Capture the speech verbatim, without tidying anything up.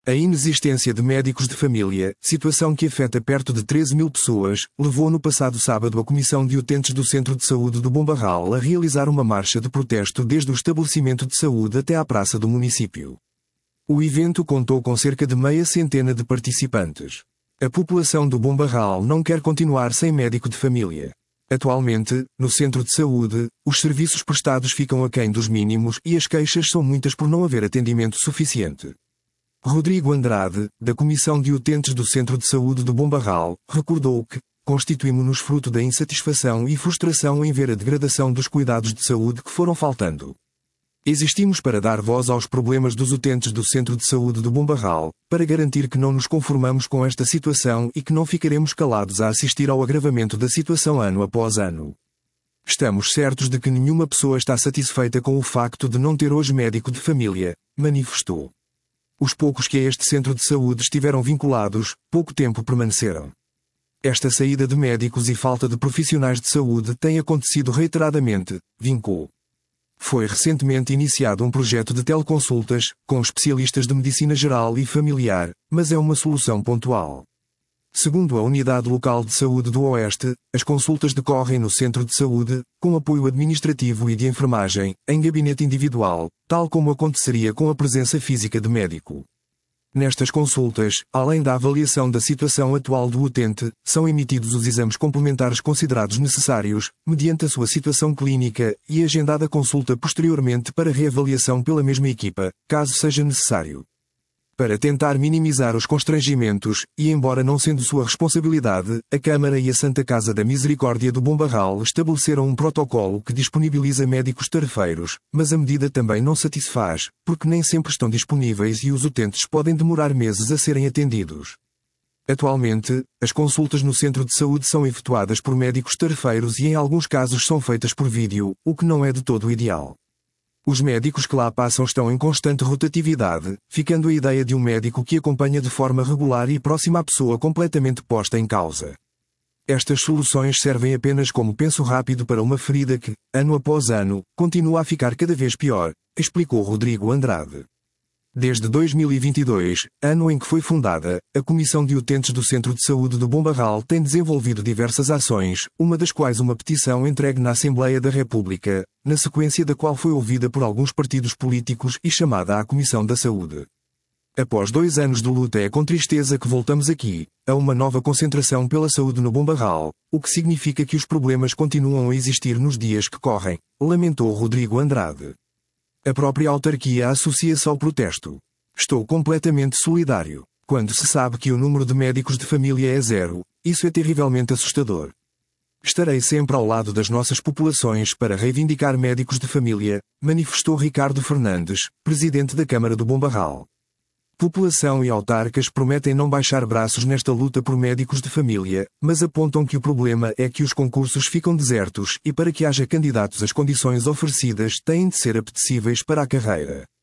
A inexistência de médicos de família, situação que afeta perto de treze mil pessoas, levou no passado sábado a Comissão de Utentes do Centro de Saúde do Bombarral a realizar uma marcha de protesto desde o estabelecimento de saúde até à praça do município. O evento contou com cerca de meia centena de participantes. A população do Bombarral não quer continuar sem médico de família. Atualmente, no centro de saúde, os serviços prestados ficam aquém dos mínimos e as queixas são muitas por não haver atendimento suficiente. Rodrigo Andrade, da Comissão de Utentes do Centro de Saúde do Bombarral, recordou que constituímos-nos fruto da insatisfação e frustração em ver a degradação dos cuidados de saúde que foram faltando. Existimos para dar voz aos problemas dos utentes do Centro de Saúde do Bombarral, para garantir que não nos conformamos com esta situação e que não ficaremos calados a assistir ao agravamento da situação ano após ano. Estamos certos de que nenhuma pessoa está satisfeita com o facto de não ter hoje médico de família, manifestou. Os poucos que a este centro de saúde estiveram vinculados, pouco tempo permaneceram. Esta saída de médicos e falta de profissionais de saúde tem acontecido reiteradamente, vincou. Foi recentemente iniciado um projeto de teleconsultas, com especialistas de medicina geral e familiar, mas é uma solução pontual. Segundo a Unidade Local de Saúde do Oeste, as consultas decorrem no centro de saúde, com apoio administrativo e de enfermagem, em gabinete individual, tal como aconteceria com a presença física de médico. Nestas consultas, além da avaliação da situação atual do utente, são emitidos os exames complementares considerados necessários, mediante a sua situação clínica, e agendada consulta posteriormente para reavaliação pela mesma equipa, caso seja necessário. Para tentar minimizar os constrangimentos, e embora não sendo sua responsabilidade, a Câmara e a Santa Casa da Misericórdia do Bombarral estabeleceram um protocolo que disponibiliza médicos tarefeiros, mas a medida também não satisfaz, porque nem sempre estão disponíveis e os utentes podem demorar meses a serem atendidos. Atualmente, as consultas no centro de saúde são efetuadas por médicos tarefeiros e em alguns casos são feitas por vídeo, o que não é de todo ideal. Os médicos que lá passam estão em constante rotatividade, ficando a ideia de um médico que acompanha de forma regular e próxima à pessoa completamente posta em causa. Estas soluções servem apenas como penso rápido para uma ferida que, ano após ano, continua a ficar cada vez pior, explicou Rodrigo Andrade. Desde dois mil e vinte e dois, ano em que foi fundada, a Comissão de Utentes do Centro de Saúde do Bombarral tem desenvolvido diversas ações, uma das quais uma petição entregue na Assembleia da República, na sequência da qual foi ouvida por alguns partidos políticos e chamada à Comissão da Saúde. Após dois anos de luta é com tristeza que voltamos aqui, a uma nova concentração pela saúde no Bombarral, o que significa que os problemas continuam a existir nos dias que correm, lamentou Rodrigo Andrade. A própria autarquia associa-se ao protesto. Estou completamente solidário. Quando se sabe que o número de médicos de família é zero, isso é terrivelmente assustador. Estarei sempre ao lado das nossas populações para reivindicar médicos de família, manifestou Ricardo Fernandes, presidente da Câmara do Bombarral. População e autarcas prometem não baixar braços nesta luta por médicos de família, mas apontam que o problema é que os concursos ficam desertos e para que haja candidatos as condições oferecidas têm de ser apetecíveis para a carreira.